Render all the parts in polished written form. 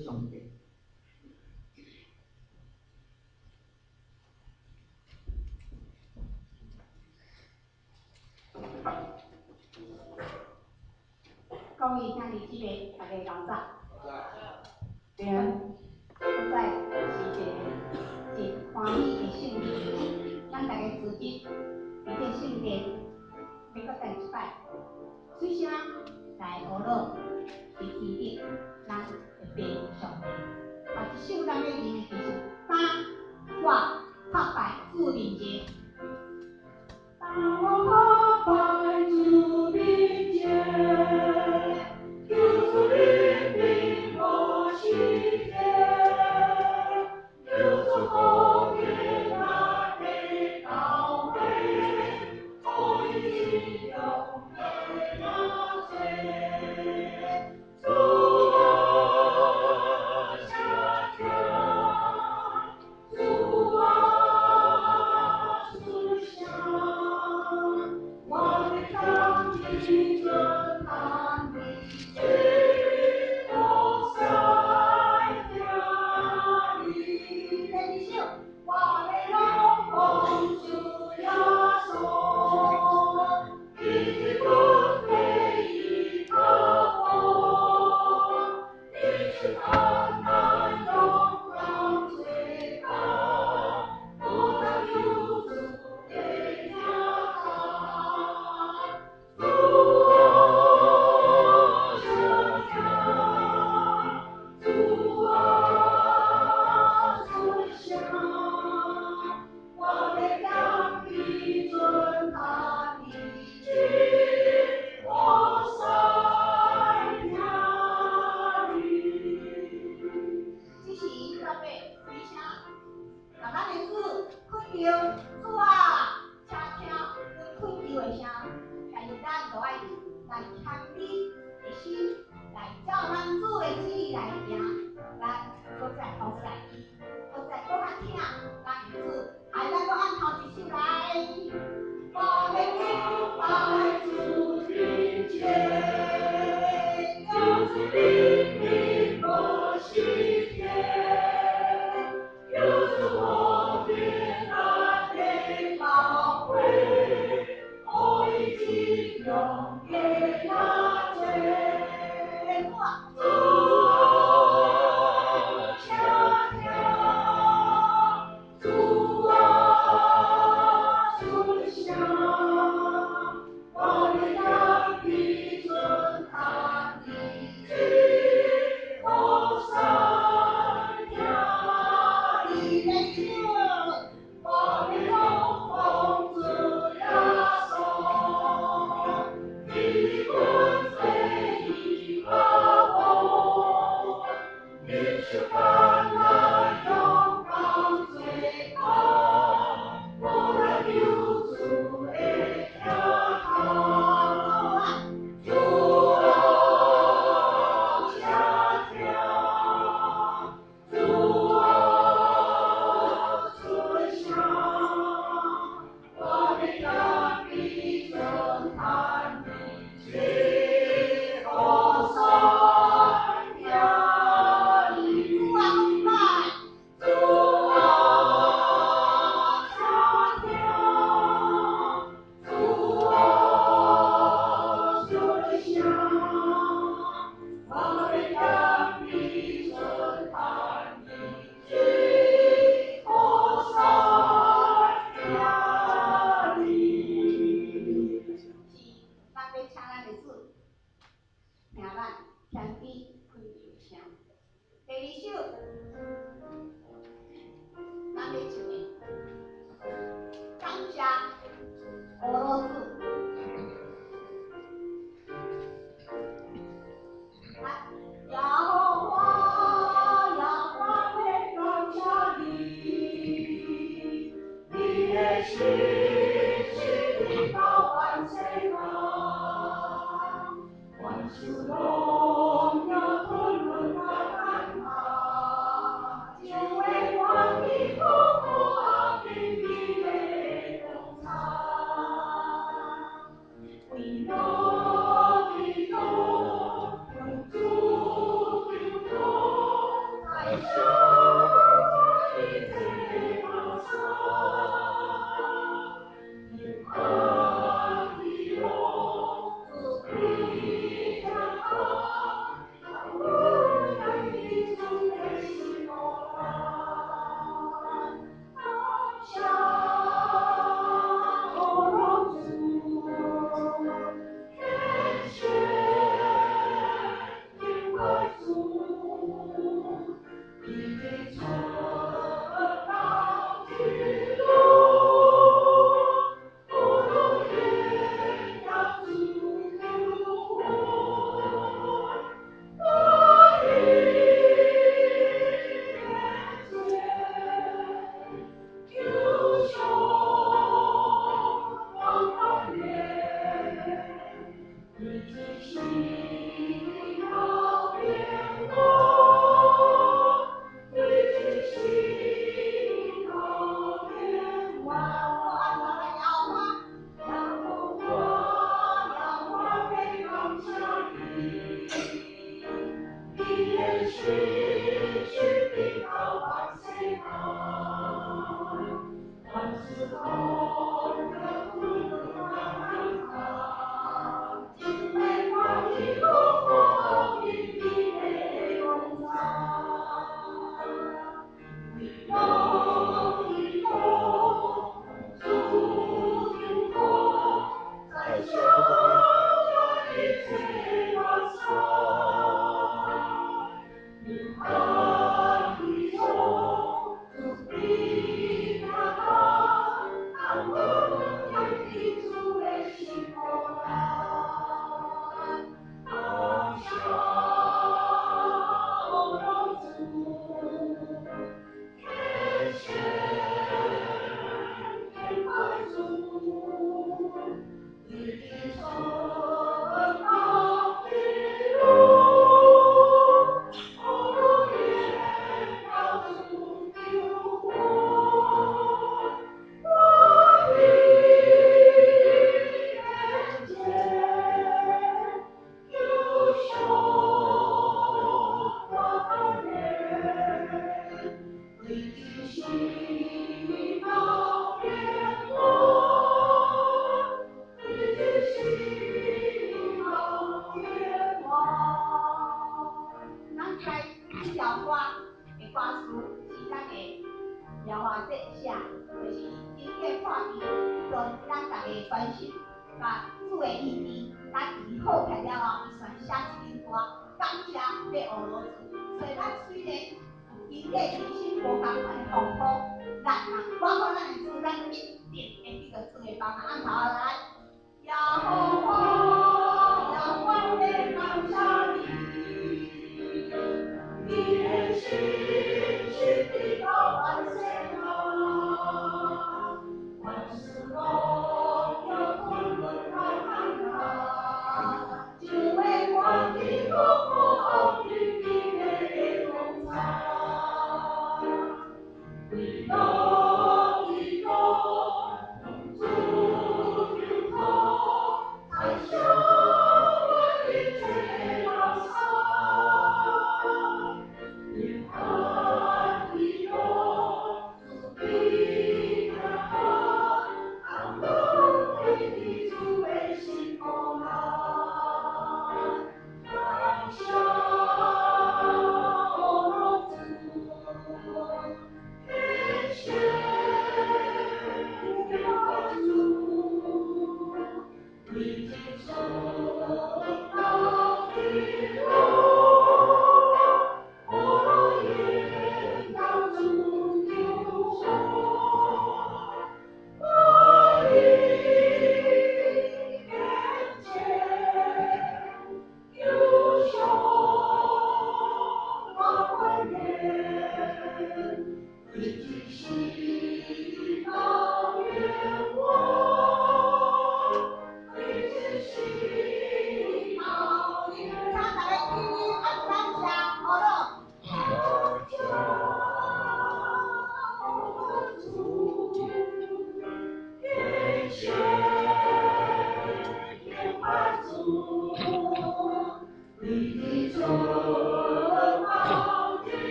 上帝。 各位兄弟姊妹，大家同在。对啊，现在是一个欢喜的圣日，咱大家组织伫这圣殿，要搁再一摆，水声来学乐，伫天顶，咱会拜上帝。啊，一首咱要念的就是当我叩拜主灵节。当我叩拜主灵节。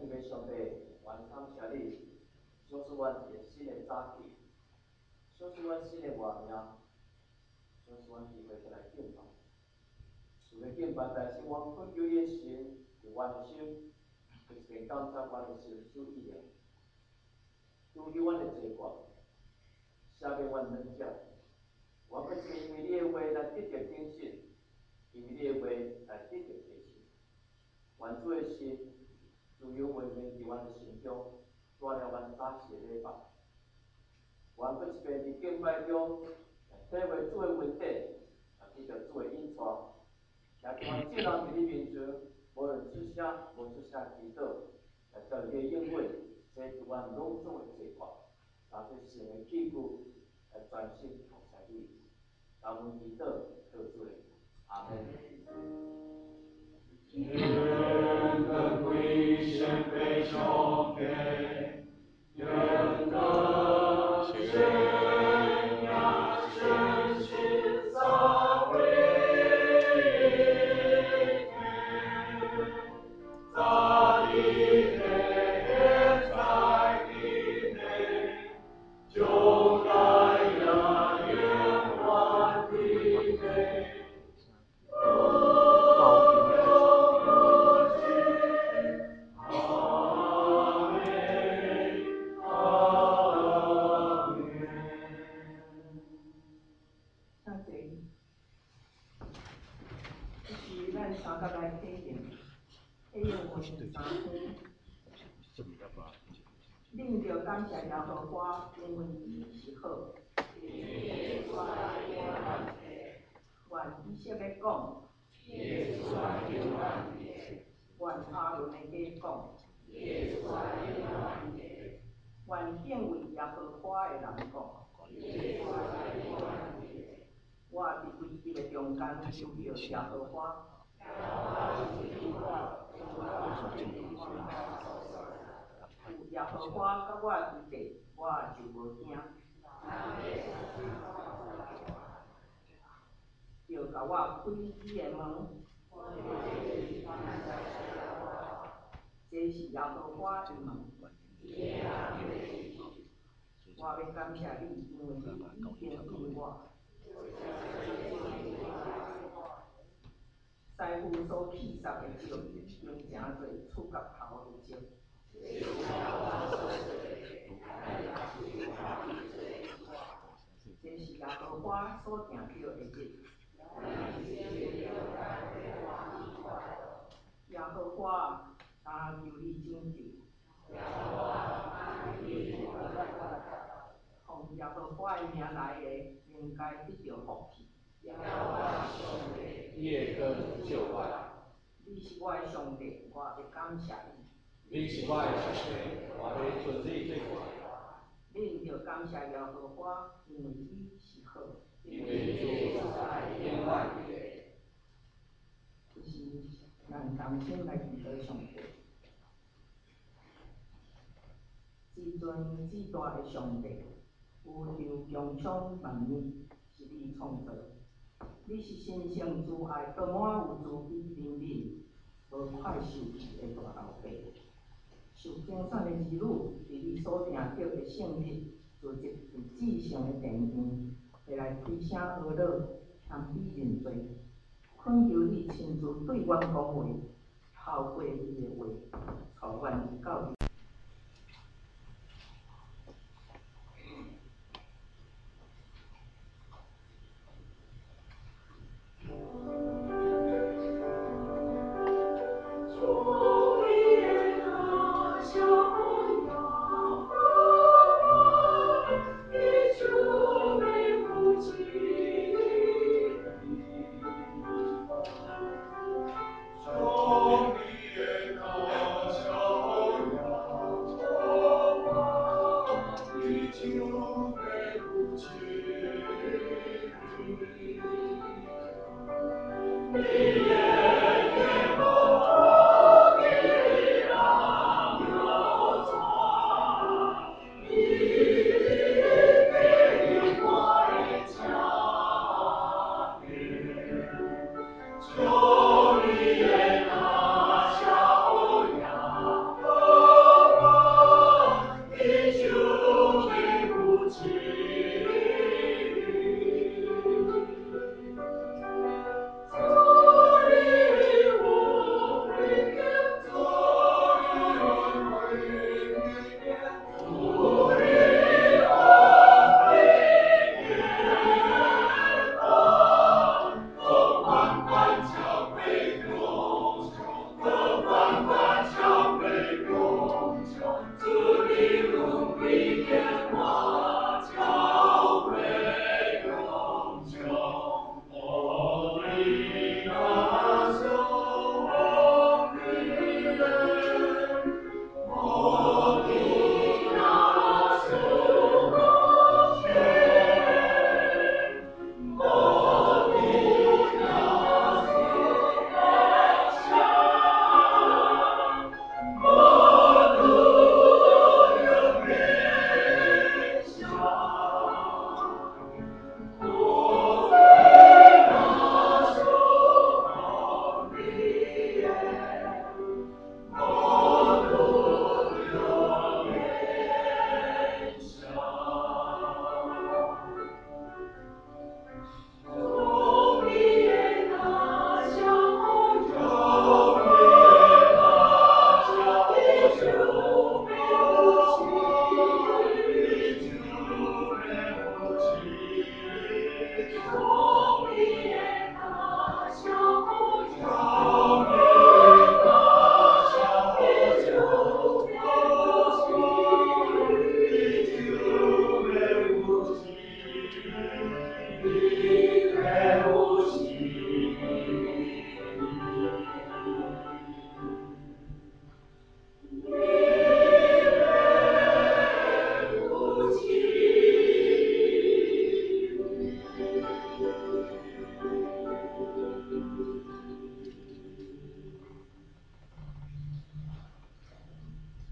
敬拜上帝，愿感谢你，小使阮一个新的早起，小使阮新的活命，小使阮机会再来敬拜。除了敬拜，但是我恳求你的神，伫阮的心，一边感谢阮的神属意念，除去阮的罪过，赦免阮软弱。我要是因为你的话来得到警醒，因为你的话来得到提醒。愿主的神自由文明伫阮的心中，带了阮早起的礼拜。我要一边伫敬拜中体会主的恩典，也记着主的引带，也叫阮尽量伫你面前，无论出声无出声祈祷，也叫你的应允，这是阮拢总的计划。拿出神的器具来专心服侍你。感恩祈祷，靠主的名，阿门。 愿的归献被充沛，愿的宣扬神心撒为在地内，在地内，就该呀愿万地内。 三角来体验，体验我是三天。恁着感谢耶和华，因为伊是好。愿以色列讲，愿阿伦的家讲，愿敬畏耶和华的人讲。我伫危机的中间求着耶和华。有耶和华甲我伫地，我就无惊。就甲我开伊的门，这是耶和华的门。我要感谢你，因为你已经应我。师傅所起杀的石，经诚侪触角头的石。这是耶和华所定叫的日。耶和华，但求你拯救。奉耶和华的名来的，应该得到福气。 叶根就外。 你是我的上帝，我要感谢你。 你是我的上帝，我要尊你最高。 恁着感谢耶和华，因为伊是好。 因为主在天外地。 就是咱同心来祈祷上帝。至尊至大的上帝，宇宙强创万物，是你创造。你是神圣慈爱，充满有慈悲怜悯，无快受气的大老爸。受精选的儿女，伫你所定叫的圣日，做一至上的殿堂，会来开声呵乐，向你认罪。恳求你亲自对阮讲话，透过伊的话，带阮到你。 我